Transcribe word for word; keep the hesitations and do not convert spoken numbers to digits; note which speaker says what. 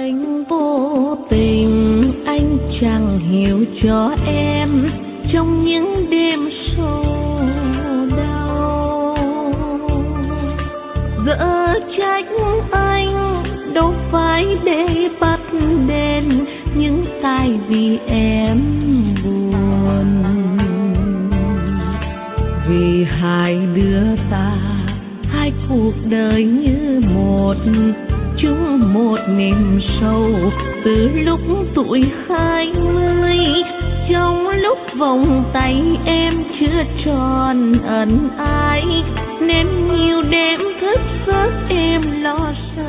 Speaker 1: anh vô tình, anh chẳng hiểu cho em trong những đêm sâu đau. Dỡ trách anh đâu phải để bắt đền những tai vì em buồn. Vì hai đứa ta, hai cuộc đời như một, chung một niềm sâu từ lúc tuổi hai mươi. Trong lúc vòng tay em chưa tròn ẩn ái, nên nhiều đêm thức giấc em lo sợ.